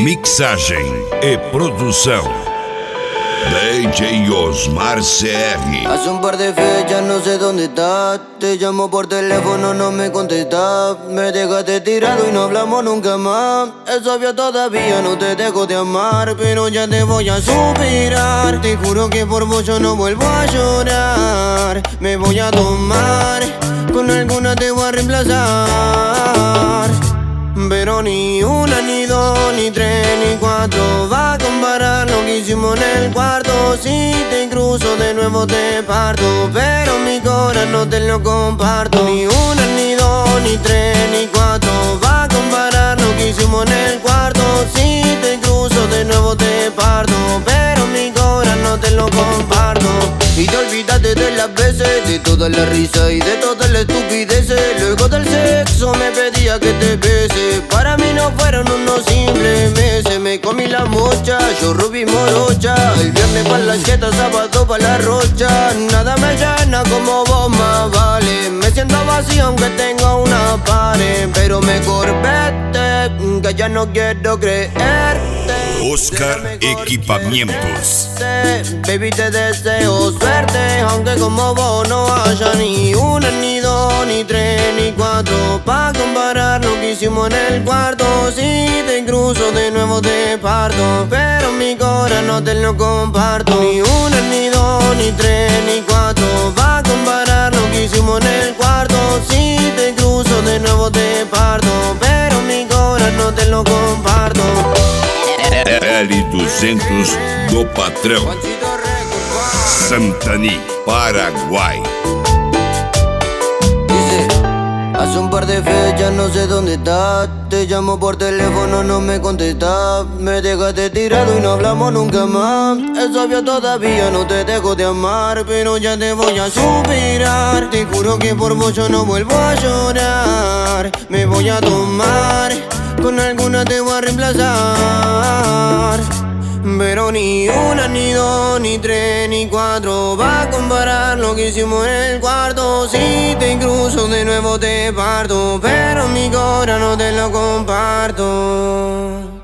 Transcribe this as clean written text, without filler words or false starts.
Mixagem e produção DJ Osmar CR. Hace un par de fechas no sé dónde estás. Te llamo por teléfono, no me contestas. Me dejaste tirado y no hablamos nunca más. Es obvio, todavía no te dejo de amar, pero ya te voy a superar. Te juro que por vos yo no vuelvo a llorar. Me voy a tomar, con alguna te voy a reemplazar. Pero ni una, ni dos, ni tres, ni cuatro va a comparar lo que hicimos en el cuarto. Si te cruzo de nuevo te parto, pero mi corazón no te lo comparto. Ni una, ni dos, ni tres, ni cuatro va a comparar lo que hicimos en el cuarto. Si te cruzo de nuevo te parto, pero mi corazón no te lo comparto. Y te olvidaste de las veces, de toda la risa y de todas las estupideces. Luego del sexo me pedía que te bese. Para mí no fueron unos simples meses. Me comí la mocha, yo rubí morocha. El viernes pa' la cheta, sábado pa' la rocha. Nada me llena como vos, más vale. Me siento vacío aunque tengo una pared, pero mejor vete, que ya no quiero creerte. Oscar Equipamientos. Baby, te deseo suerte, aunque como vos no haya ni una, ni dos, ni tres, ni cuatro pa' comparar lo que hicimos en el cuarto. Si te cruzo de nuevo te parto, pero mi corazón no te lo comparto. Ni una, ni dos, ni tres, ni cuatro va a comparar lo que hicimos en el cuarto. Si te cruzo de nuevo te parto, pero mi corazón no te lo comparto. L200 do Patrão, Santani, Paraguay. Dice, hace un par de fechas no sé dónde estás. Te llamo por teléfono, no me contestas. Me dejaste tirado y no hablamos nunca más. Es obvio, todavía no te dejo de amar, pero ya te voy a superar. Te juro que por vos yo no vuelvo a llorar. Me voy a tomar, con alguna te voy a reemplazar. Pero ni una, ni dos, ni tres, ni cuatro va a comparar lo que hicimos en el cuarto. Si te cruzo de nuevo te parto, pero mi corazón no te lo comparto.